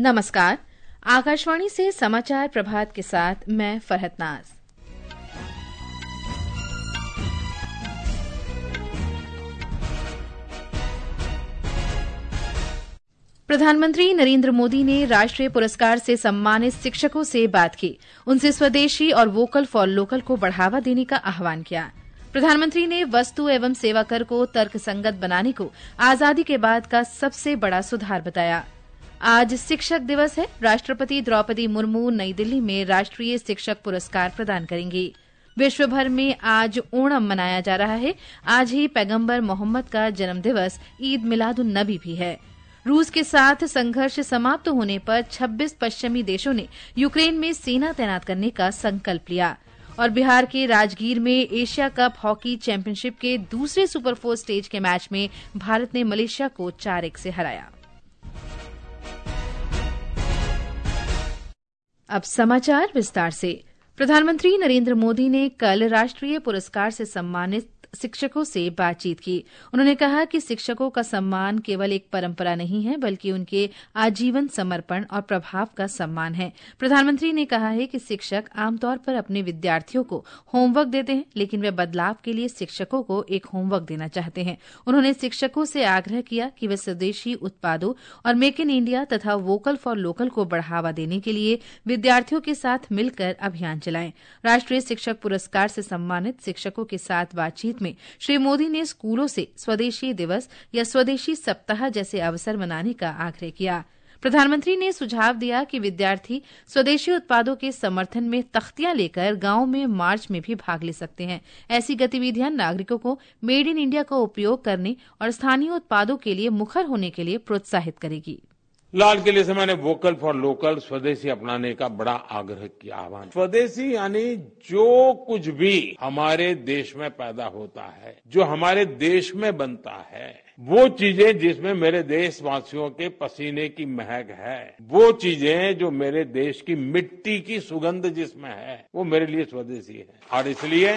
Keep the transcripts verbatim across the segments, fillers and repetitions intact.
नमस्कार। आकाशवाणी से समाचार प्रभात के साथ मैं फरहत नाज। प्रधानमंत्री नरेंद्र मोदी ने राष्ट्रीय पुरस्कार से सम्मानित शिक्षकों से बात की। उनसे स्वदेशी और वोकल फॉर लोकल को बढ़ावा देने का आह्वान किया। प्रधानमंत्री ने वस्तु एवं सेवा कर को तर्कसंगत बनाने को आजादी के बाद का सबसे बड़ा सुधार बताया। आज शिक्षक दिवस है। राष्ट्रपति द्रौपदी मुर्मू नई दिल्ली में राष्ट्रीय शिक्षक पुरस्कार प्रदान करेंगी। विश्व भर में आज ओणम मनाया जा रहा है। आज ही पैगंबर मोहम्मद का जन्मदिवस ईद मिलादुन नबी भी है। रूस के साथ संघर्ष समाप्त होने पर छब्बीस पश्चिमी देशों ने यूक्रेन में सेना तैनात करने का संकल्प लिया। और बिहार के राजगीर में एशिया कप हॉकी चैंपियनशिप के दूसरे सुपर फोर स्टेज के मैच में भारत ने मलेशिया को चार एक से हराया। अब समाचार विस्तार से। प्रधानमंत्री नरेंद्र मोदी ने कल राष्ट्रीय पुरस्कार से सम्मानित शिक्षकों से बातचीत की। उन्होंने कहा कि शिक्षकों का सम्मान केवल एक परंपरा नहीं है, बल्कि उनके आजीवन समर्पण और प्रभाव का सम्मान है। प्रधानमंत्री ने कहा है कि शिक्षक आमतौर पर अपने विद्यार्थियों को होमवर्क देते हैं, लेकिन वे बदलाव के लिए शिक्षकों को एक होमवर्क देना चाहते हैं। उन्होंने शिक्षकों से आग्रह किया कि वे स्वदेशी उत्पादों और मेक इन इंडिया तथा वोकल फॉर लोकल को बढ़ावा देने के लिए विद्यार्थियों के साथ मिलकर अभियान चलाएं। राष्ट्रीय शिक्षक पुरस्कार से सम्मानित शिक्षकों के साथ बातचीत में श्री मोदी ने स्कूलों से स्वदेशी दिवस या स्वदेशी सप्ताह जैसे अवसर मनाने का आग्रह किया। प्रधानमंत्री ने सुझाव दिया कि विद्यार्थी स्वदेशी उत्पादों के समर्थन में तख्तियां लेकर गांवों में मार्च में भी भाग ले सकते हैं। ऐसी गतिविधियां नागरिकों को मेड इन इंडिया का उपयोग करने और स्थानीय उत्पादों के लिए मुखर होने के लिए प्रोत्साहित करेगी। लाल किले से मैंने वोकल फॉर लोकल स्वदेशी अपनाने का बड़ा आग्रह किया। आह्वान स्वदेशी यानी जो कुछ भी हमारे देश में पैदा होता है, जो हमारे देश में बनता है, वो चीजें जिसमें मेरे देशवासियों के पसीने की महक है, वो चीजें जो मेरे देश की मिट्टी की सुगंध जिसमें है, वो मेरे लिए स्वदेशी है। और इसलिए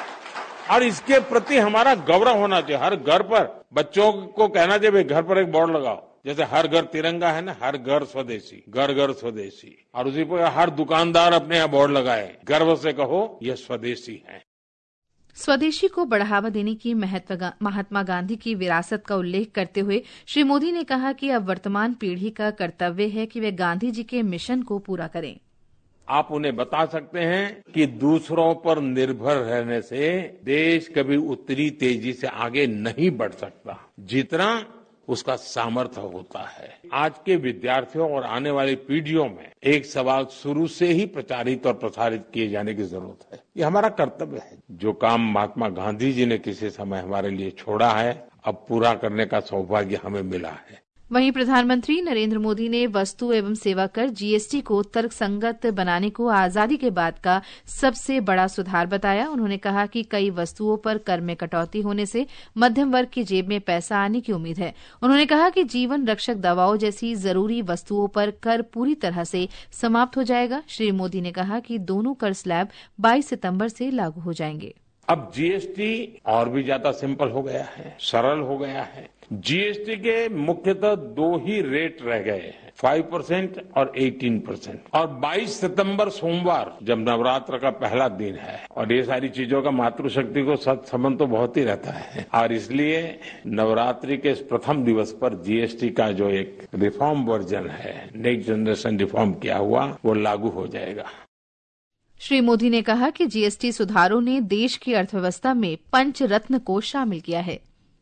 और इसके प्रति हमारा गौरव होना चाहिए। हर घर पर बच्चों को कहना चाहिए, घर पर एक बोर्ड लगाओ, जैसे हर घर तिरंगा है ना, हर घर स्वदेशी, घर घर स्वदेशी। और उसी पर हर दुकानदार अपने यहाँ बोर्ड लगाए, गर्व से कहो ये स्वदेशी है। स्वदेशी को बढ़ावा देने की महात्मा गांधी की विरासत का उल्लेख करते हुए श्री मोदी ने कहा कि अब वर्तमान पीढ़ी का कर्तव्य है कि वे गांधी जी के मिशन को पूरा करें। आप उन्हें बता सकते हैं कि दूसरों पर निर्भर रहने से देश कभी उतनी तेजी से आगे नहीं बढ़ सकता जितना उसका सामर्थ्य होता है। आज के विद्यार्थियों और आने वाली पीढ़ियों में एक सवाल शुरू से ही प्रचारित और प्रसारित किए जाने की जरूरत है। ये हमारा कर्तव्य है। जो काम महात्मा गांधी जी ने किसी समय हमारे लिए छोड़ा है, अब पूरा करने का सौभाग्य हमें मिला है। वहीं प्रधानमंत्री नरेंद्र मोदी ने वस्तु एवं सेवा कर जीएसटी को तर्कसंगत बनाने को आजादी के बाद का सबसे बड़ा सुधार बताया। उन्होंने कहा कि कई वस्तुओं पर कर में कटौती होने से मध्यम वर्ग की जेब में पैसा आने की उम्मीद है। उन्होंने कहा कि जीवन रक्षक दवाओं जैसी जरूरी वस्तुओं पर कर पूरी तरह से समाप्त हो जाएगा। श्री मोदी ने कहा कि दोनों कर स्लैब बाईस सितंबर से लागू हो जाएंगे। अब जीएसटी और भी ज्यादा सिंपल हो गया है, सरल हो गया है। जीएसटी के मुख्यतः दो ही रेट रह गए हैं, पाँच परसेंट और अठारह परसेंट। और बाईस सितंबर सोमवार जब नवरात्र का पहला दिन है, और ये सारी चीजों का मातृशक्ति को संबंध तो बहुत ही रहता है, और इसलिए नवरात्रि के प्रथम दिवस पर जीएसटी का जो एक रिफॉर्म वर्जन है, नेक्स्ट जनरेशन रिफॉर्म किया हुआ, वो लागू हो जाएगा। श्री मोदी ने कहा कि जीएसटी सुधारों ने देश की अर्थव्यवस्था में पंचरत्न को शामिल किया है।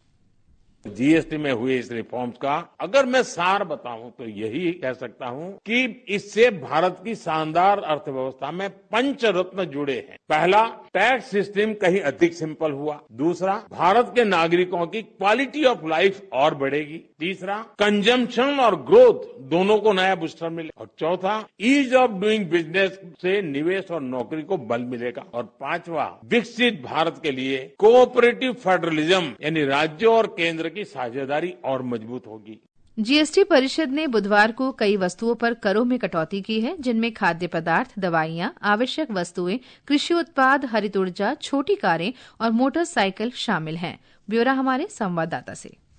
जीएसटी में हुए इस रिफॉर्म्स का अगर मैं सार बताऊं तो यही कह सकता हूं कि इससे भारत की शानदार अर्थव्यवस्था में पंचरत्न जुड़े हैं। पहला, टैक्स सिस्टम कहीं अधिक सिंपल हुआ। दूसरा, भारत के नागरिकों की क्वालिटी ऑफ लाइफ और बढ़ेगी। तीसरा, कंजम्पशन और ग्रोथ दोनों को नया बूस्टर मिले। और चौथा, ईज ऑफ डूइंग बिजनेस से निवेश और नौकरी को बल मिलेगा। और पांचवा, विकसित भारत के लिए कोऑपरेटिव फेडरलिज्म यानी राज्यों और केंद्र की साझेदारी और मजबूत होगी। जीएसटी परिषद ने बुधवार को कई वस्तुओं पर करों में कटौती की है, जिनमें खाद्य पदार्थ, दवाइयां, आवश्यक वस्तुएं, कृषि उत्पाद, हरित ऊर्जा, छोटी कारें और मोटरसाइकिल शामिल हैं। ब्यौरा हमारे संवाददाता से।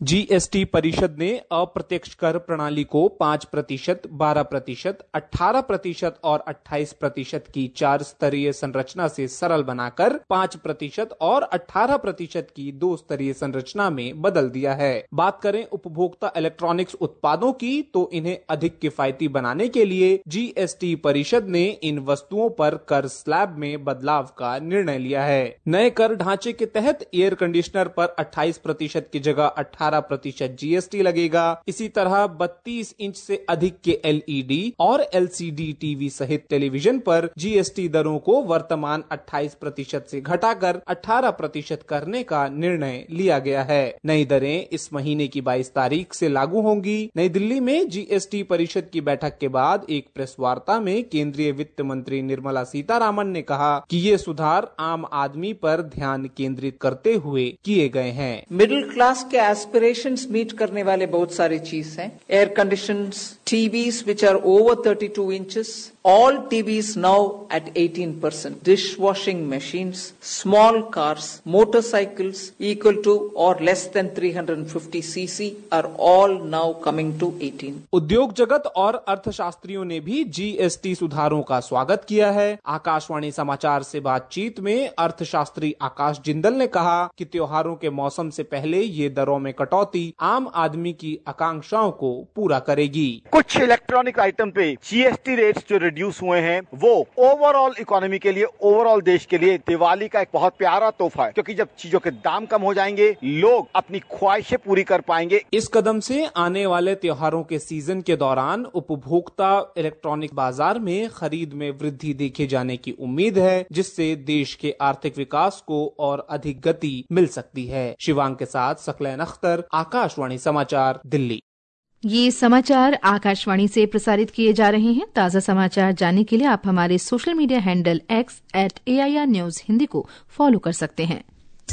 जीएसटी परिषद ने अप्रत्यक्ष कर प्रणाली को पाँच प्रतिशत, बारह प्रतिशत, अठारह प्रतिशत और अट्ठाईस प्रतिशत की चार स्तरीय संरचना से सरल बनाकर पाँच प्रतिशत और अठारह प्रतिशत की दो स्तरीय संरचना में बदल दिया है। बात करें उपभोक्ता इलेक्ट्रॉनिक्स उत्पादों की तो इन्हें अधिक किफायती बनाने के लिए जीएसटी परिषद ने इन वस्तुओं पर कर स्लैब में बदलाव का निर्णय लिया है। नए कर ढांचे के तहत एयर कंडीशनर पर अट्ठाईस प्रतिशत की जगह अठारह प्रतिशत जीएसटी लगेगा। इसी तरह बत्तीस इंच से अधिक के एलईडी और एलसीडी टीवी सहित टेलीविजन पर जीएसटी दरों को वर्तमान अट्ठाईस प्रतिशत से घटाकर अठारह प्रतिशत करने का निर्णय लिया गया है। नई दरें इस महीने की बाईस तारीख से लागू होंगी। नई दिल्ली में जीएसटी परिषद की बैठक के बाद एक प्रेस वार्ता में केंद्रीय वित्त मंत्री निर्मला सीतारामन ने कहा कि ये सुधार आम आदमी पर ध्यान केंद्रित करते हुए किए गए हैं। मिडिल क्लास के एस्पिरेशंस मीट करने वाले बहुत सारे चीज हैं। Air conditions, TVs which are over thirty two inches, all T Vs now at eighteen percent, dishwashing machines, small cars, motorcycles equal to or less than three hundred fifty C C are all now coming to eighteen. उद्योग जगत और अर्थशास्त्रियों ने भी GST सुधारों का स्वागत किया है। आकाशवाणी समाचार से बातचीत में अर्थशास्त्री आकाश जिंदल ने कहा कि त्योहारों के मौसम से पहले ये दरों में कटौती आम आदमी की आकांक्षाओं को पूरा करेगी। कुछ इलेक्ट्रॉनिक आइटम पे जीएसटी रेट्स जो रिड्यूस हुए हैं वो ओवरऑल इकोनॉमी के लिए, ओवरऑल देश के लिए दिवाली का एक बहुत प्यारा तोहफा है, क्योंकि जब चीजों के दाम कम हो जाएंगे लोग अपनी ख्वाहिशें पूरी कर पाएंगे। इस कदम से आने वाले त्योहारों के सीजन के दौरान उपभोक्ता इलेक्ट्रॉनिक बाजार में खरीद में वृद्धि देखे जाने की उम्मीद है, जिससे देश के आर्थिक विकास को और अधिक गति मिल सकती है। शिवांग के साथ सकलैन अख्तर, आकाशवाणी समाचार, दिल्ली। ये समाचार आकाशवाणी से प्रसारित किए जा रहे हैं। ताज़ा समाचार जानने के लिए आप हमारे social media handle X at AIR news Hindi को फॉलो कर सकते हैं।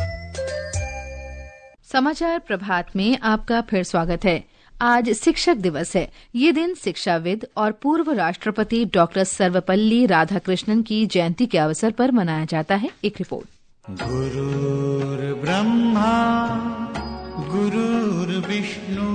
समाचार प्रभात में आपका फिर स्वागत है। आज शिक्षक दिवस है। ये दिन शिक्षाविद और पूर्व राष्ट्रपति डॉक्टर सर्वपल्ली राधाकृष्णन की जयंती के अवसर पर मनाया जाता है। एक रिपोर्ट। गुरुर् ब्रह्मा गुरुर्विष्णु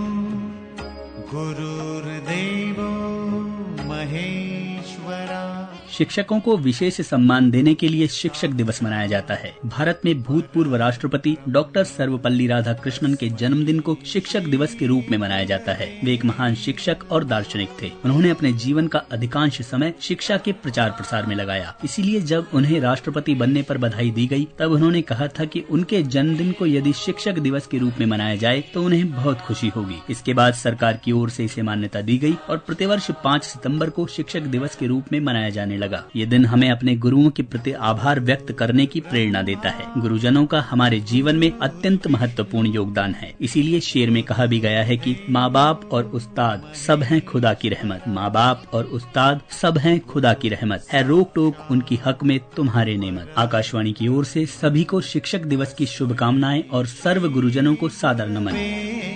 गुरुर्देवो महेश्वरा। शिक्षकों को विशेष सम्मान देने के लिए शिक्षक दिवस मनाया जाता है। भारत में भूतपूर्व राष्ट्रपति डॉक्टर सर्वपल्ली राधाकृष्णन के जन्मदिन को शिक्षक दिवस के रूप में मनाया जाता है। वे एक महान शिक्षक और दार्शनिक थे। उन्होंने अपने जीवन का अधिकांश समय शिक्षा के प्रचार प्रसार में लगाया। इसीलिए जब उन्हें राष्ट्रपति बनने पर बधाई दी गई, तब उन्होंने कहा था कि उनके जन्मदिन को यदि शिक्षक दिवस के रूप में मनाया जाए तो उन्हें बहुत खुशी होगी। इसके बाद सरकार की ओर से इसे मान्यता दी गई और प्रतिवर्ष पाँच सितम्बर को शिक्षक दिवस के रूप में मनाया जाने लगा। ये दिन हमें अपने गुरुओं के प्रति आभार व्यक्त करने की प्रेरणा देता है। गुरुजनों का हमारे जीवन में अत्यंत महत्वपूर्ण योगदान है। इसीलिए शेर में कहा भी गया है कि माँ बाप और उस्ताद सब हैं खुदा की रहमत। माँ बाप और उस्ताद सब हैं खुदा की रहमत, है रोक टोक उनकी हक में तुम्हारे नेमत। आकाशवाणी की ओर से सभी को शिक्षक दिवस की शुभकामनाएं और सर्व गुरुजनों को सादर नमन।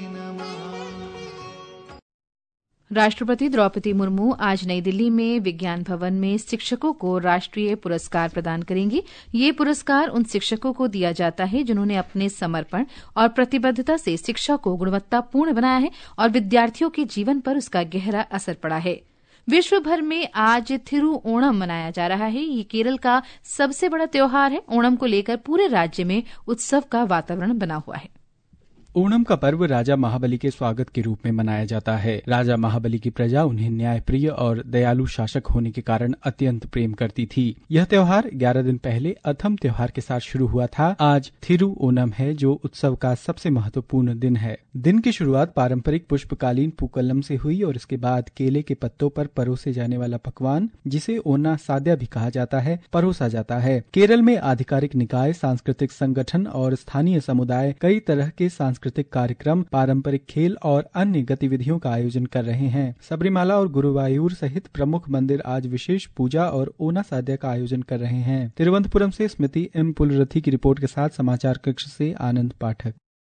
राष्ट्रपति द्रौपदी मुर्मू आज नई दिल्ली में विज्ञान भवन में शिक्षकों को राष्ट्रीय पुरस्कार प्रदान करेंगी। ये पुरस्कार उन शिक्षकों को दिया जाता है जिन्होंने अपने समर्पण और प्रतिबद्धता से शिक्षा को गुणवत्तापूर्ण बनाया है और विद्यार्थियों के जीवन पर उसका गहरा असर पड़ा है। विश्व भर में आज थिरुओणम मनाया जा रहा है। ये केरल का सबसे बड़ा त्योहार है। ओणम को लेकर पूरे राज्य में उत्सव का वातावरण बना हुआ है। ओणम का पर्व राजा महाबली के स्वागत के रूप में मनाया जाता है। राजा महाबली की प्रजा उन्हें न्यायप्रिय और दयालु शासक होने के कारण अत्यंत प्रेम करती थी। यह त्योहार ग्यारह दिन पहले अथम त्योहार के साथ शुरू हुआ था। आज थिरुओणम है, जो उत्सव का सबसे महत्वपूर्ण दिन है। दिन की शुरुआत पारंपरिक पुष्पकालीन पूकलम से हुई और इसके बाद केले के पत्तों पर परोसे जाने वाला पकवान, जिसे ओना साद्या भी कहा जाता है, परोसा जाता है। केरल में आधिकारिक निकाय, सांस्कृतिक संगठन और स्थानीय समुदाय कई तरह के सांस्कृतिक कार्यक्रम, पारंपरिक खेल और अन्य गतिविधियों का आयोजन कर रहे हैं। सबरीमाला और गुरुवायूर सहित प्रमुख मंदिर आज विशेष पूजा और ओना साद्या का आयोजन कर रहे हैं। तिरुवनंतपुरम से स्मृति एम पुलरथी की रिपोर्ट के साथ समाचार कक्ष से आनंद पाठक।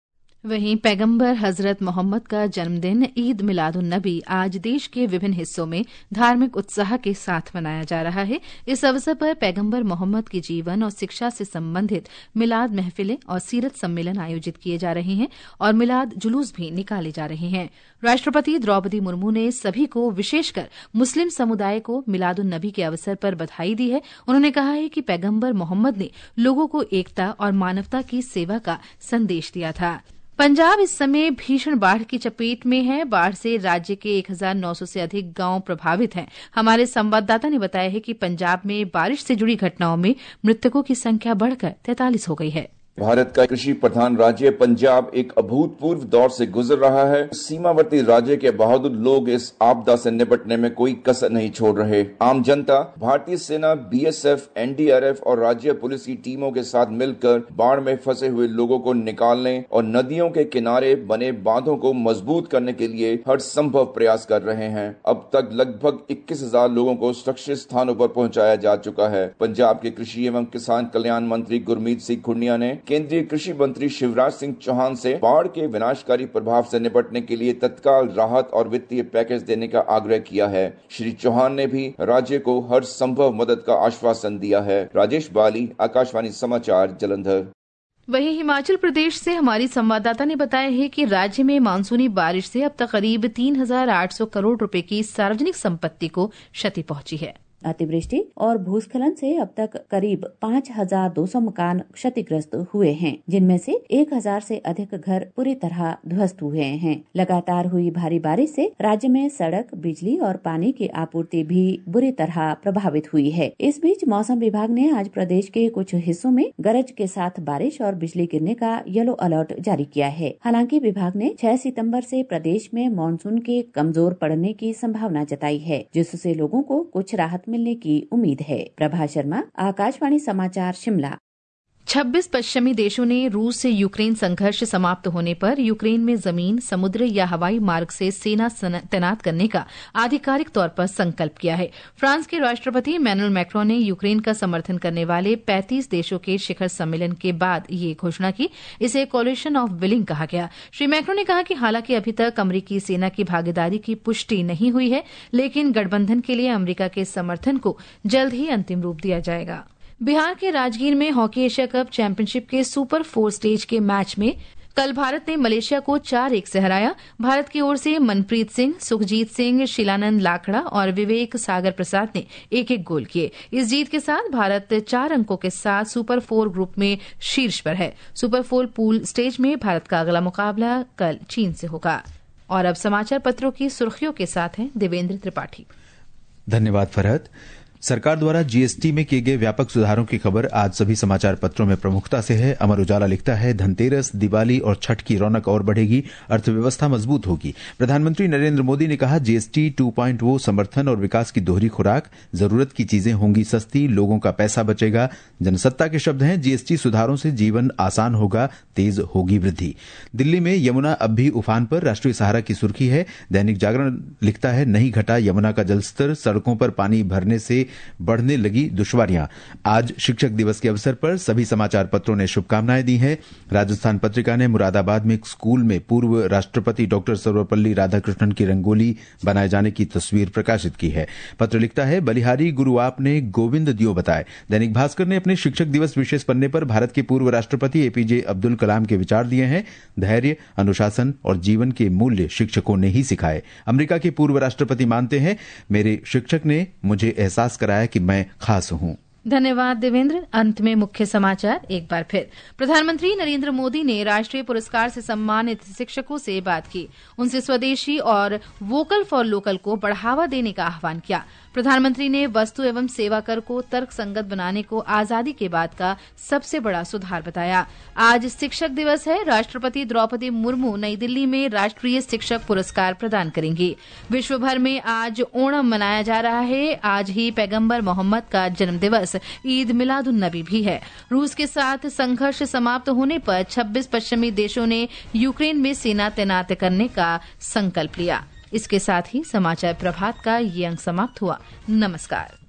वहीं पैगंबर हजरत मोहम्मद का जन्मदिन ईद मिलादुन नबी आज देश के विभिन्न हिस्सों में धार्मिक उत्साह के साथ मनाया जा रहा है। इस अवसर पर पैगंबर मोहम्मद के जीवन और शिक्षा से संबंधित मिलाद महफिलें और सीरत सम्मेलन आयोजित किए जा रहे हैं और मिलाद जुलूस भी निकाले जा रहे हैं। राष्ट्रपति द्रौपदी मुर्मू ने सभी को, विशेषकर मुस्लिम समुदाय को मिलादुन नबी के अवसर पर बधाई दी है। उन्होंने कहा है कि पैगंबर मोहम्मद ने लोगों को एकता और मानवता की सेवा का संदेश दिया था। पंजाब इस समय भीषण बाढ़ की चपेट में है। बाढ़ से राज्य के एक हज़ार नौ सौ से अधिक गांव प्रभावित हैं। हमारे संवाददाता ने बताया है कि पंजाब में बारिश से जुड़ी घटनाओं में मृतकों की संख्या बढ़कर तैंतालीस हो गई है। भारत का कृषि प्रधान राज्य पंजाब एक अभूतपूर्व दौर से गुजर रहा है। सीमावर्ती राज्य के बहादुर लोग इस आपदा से निपटने में कोई कसर नहीं छोड़ रहे। आम जनता भारतीय सेना, B S F, N D R F और राज्य पुलिस की टीमों के साथ मिलकर बाढ़ में फंसे हुए लोगों को निकालने और नदियों के किनारे बने बांधों को मजबूत करने के लिए हर संभव प्रयास कर रहे हैं। अब तक लगभग इक्कीस हजार लोगों को सुरक्षित स्थानों पर पहुंचाया जा चुका है। पंजाब के कृषि एवं किसान कल्याण मंत्री गुरमीत सिंह खुंडिया ने केंद्रीय कृषि मंत्री शिवराज सिंह चौहान से बाढ़ के विनाशकारी प्रभाव से निपटने के लिए तत्काल राहत और वित्तीय पैकेज देने का आग्रह किया है। श्री चौहान ने भी राज्य को हर संभव मदद का आश्वासन दिया है। राजेश बाली, आकाशवाणी समाचार, जालंधर। वहीं हिमाचल प्रदेश से हमारी संवाददाता ने बताया है कि राज्य में मानसूनी बारिश से अब तक करीब तीन हजार आठ सौ करोड़ रुपए की सार्वजनिक संपत्ति को क्षति पहुंची है। अतिवृष्टि और भूस्खलन से अब तक करीब पाँच हजार दो सौ मकान क्षतिग्रस्त हुए हैं, जिनमें से एक हजार से अधिक घर पूरी तरह ध्वस्त हुए हैं। लगातार हुई भारी बारिश से राज्य में सड़क, बिजली और पानी की आपूर्ति भी बुरी तरह प्रभावित हुई है। इस बीच मौसम विभाग ने आज प्रदेश के कुछ हिस्सों में गरज के साथ बारिश और बिजली गिरने का येलो अलर्ट जारी किया है। हालांकि विभाग ने छह सितम्बर से प्रदेश में मानसून के कमजोर पड़ने की संभावना जताई है, जिससे लोगों को कुछ राहत मिलने की उम्मीद है। प्रभा शर्मा, आकाशवाणी समाचार, शिमला। छब्बीस पश्चिमी देशों ने रूस से यूक्रेन संघर्ष समाप्त होने पर यूक्रेन में जमीन, समुद्र या हवाई मार्ग से सेना तैनात करने का आधिकारिक तौर पर संकल्प किया है। फ्रांस के राष्ट्रपति इमैनुअल मैक्रों ने यूक्रेन का समर्थन करने वाले पैंतीस देशों के शिखर सम्मेलन के बाद ये घोषणा की। इसे कोलिशन ऑफ विलिंग कहा गया। श्री मैक्रों ने कहा कि हालांकि अभी तक अमरीकी सेना की भागीदारी की पुष्टि नहीं हुई है, लेकिन गठबंधन के लिए अमरीका के समर्थन को जल्द ही अंतिम रूप दिया जाएगा। बिहार के राजगीर में हॉकी एशिया कप चैंपियनशिप के सुपर फोर स्टेज के मैच में कल भारत ने मलेशिया को चार एक से हराया। भारत की ओर से मनप्रीत सिंह, सुखजीत सिंह, शिलानंद लाखड़ा और विवेक सागर प्रसाद ने एक एक गोल किए। इस जीत के साथ भारत चार अंकों के साथ सुपर फोर ग्रुप में शीर्ष पर है। सुपर फोर पूल स्टेज में भारत का अगला मुकाबला कल चीन से होगा। और अब समाचार पत्रों की सुर्खियों के साथ हैं देवेंद्र त्रिपाठी। धन्यवाद फरहत। सरकार द्वारा जीएसटी में किए गए व्यापक सुधारों की खबर आज सभी समाचार पत्रों में प्रमुखता से है। अमर उजाला लिखता है, धनतेरस, दिवाली और छठ की रौनक और बढ़ेगी, अर्थव्यवस्था मजबूत होगी। प्रधानमंत्री नरेंद्र मोदी ने कहा, जीएसटी टू पॉइंट ओ समर्थन और विकास की दोहरी खुराक, जरूरत की चीजें होंगी सस्ती, लोगों का पैसा बचेगा। जनसत्ता के शब्द हैं, जीएसटी सुधारों से जीवन आसान होगा, तेज होगी वृद्धि। दिल्ली में यमुना अब भी उफान पर, राष्ट्रीय सहारा की सुर्खी है। दैनिक जागरण लिखता है, नहीं घटा यमुना का जलस्तर, सड़कों पर पानी भरने से बढ़ने लगी दुश्वारियां। आज शिक्षक दिवस के अवसर पर सभी समाचार पत्रों ने शुभकामनाएं दी हैं। राजस्थान पत्रिका ने मुरादाबाद में एक स्कूल में पूर्व राष्ट्रपति डॉक्टर सर्वपल्ली राधाकृष्णन की रंगोली बनाए जाने की तस्वीर प्रकाशित की है। पत्र लिखता है, बलिहारी गुरु आपने गोविंद दियो बताए। दैनिक भास्कर ने अपने शिक्षक दिवस विशेष पन्ने पर भारत के पूर्व राष्ट्रपति एपीजे अब्दुल कलाम के विचार दिए हैं। धैर्य, अनुशासन और जीवन के मूल्य शिक्षकों ने ही सिखाए। अमेरिका के पूर्व राष्ट्रपति मानते हैं, मेरे शिक्षक ने मुझे एहसास कराया कि मैं खास हूं। धन्यवाद देवेंद्र। अंत में मुख्य समाचार एक बार फिर। प्रधानमंत्री नरेंद्र मोदी ने राष्ट्रीय पुरस्कार से सम्मानित शिक्षकों से बात की। उनसे स्वदेशी और वोकल फॉर लोकल को बढ़ावा देने का आह्वान किया। प्रधानमंत्री ने वस्तु एवं सेवा कर को तर्कसंगत बनाने को आजादी के बाद का सबसे बड़ा सुधार बताया। आज शिक्षक दिवस है। राष्ट्रपति द्रौपदी मुर्मू नई दिल्ली में राष्ट्रीय शिक्षक पुरस्कार प्रदान करेंगी। विश्व भर में आज ओणम मनाया जा रहा है। आज ही पैगंबर मोहम्मद का जन्म दिवस ईद मिलादुन नबी भी है। रूस के साथ संघर्ष समाप्त होने पर छब्बीस पश्चिमी देशों ने यूक्रेन में सेना तैनात करने का संकल्प लिया। इसके साथ ही समाचार प्रभात का ये अंक समाप्त हुआ। नमस्कार।